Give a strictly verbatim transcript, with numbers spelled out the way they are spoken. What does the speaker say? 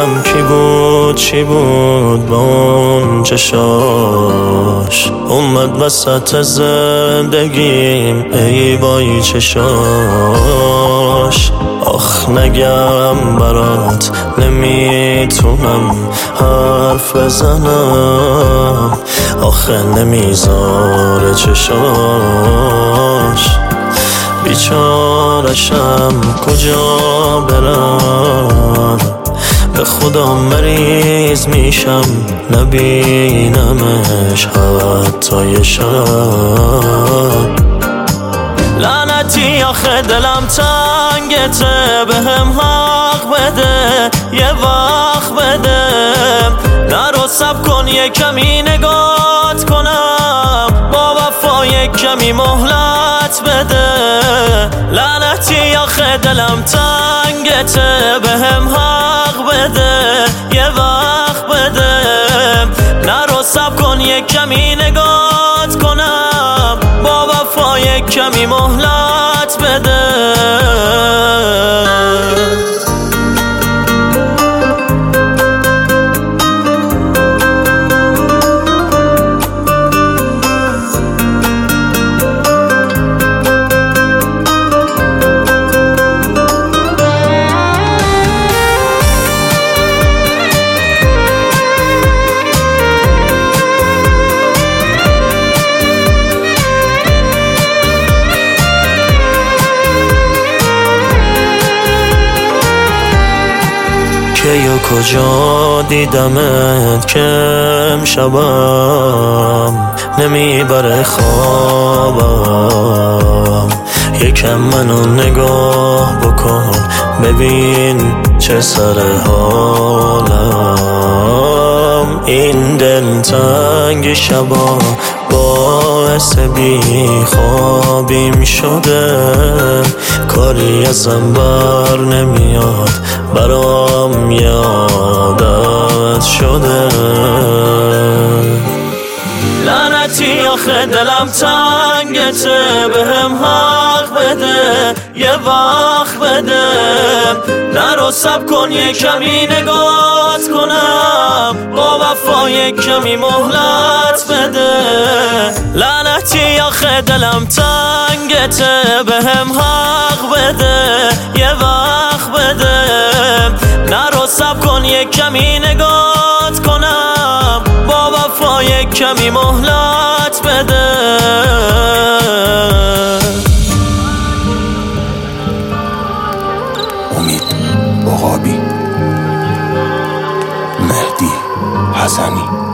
ببینم کی بود چی بود با اون چشاش، اومد وسط زندگیم ای بایی چشاش. آخ نگم برات نمیتونم حرف بزنم، آخه نمیذاره چشاش. بیچارشم کجا برم، به خدا مریض میشم نبینمش حتی یه شب. لعنتی آخه دلم تنگته، به هم حق بده یه وقت بده. نرو سب کن یه کمی نگات کنم، با وفا یه کمی مهلت بده. لعنتی آخه دلم تنگته، به هم حق بده یه وقت بده. نرو سب کن یه کمی نگات کنم، با وفا یه کمی مهلت بده. کی و کجا دیدمت که امشبم نمیبره خوابم. یکم منو نگاه بکن ببین چه سر حالم. این دل تنگ شبا باعث بی خوابیم شده، کاری ازم بر نمیاد برام یادت شده. لعنتی آخه دلم تنگته، به هم حق بده یه وقت بده. نرو سب کن یه کمی نگات کنم، با وفا یه کمی مهلت بده. لعنتی آخه دلم تنگته، به هم حق بده یه وقت بده. نرو سب کن یه کمی نگات کنم، با وفا یه کمی مهلت بده. امید عقابی، مهدی حسنی.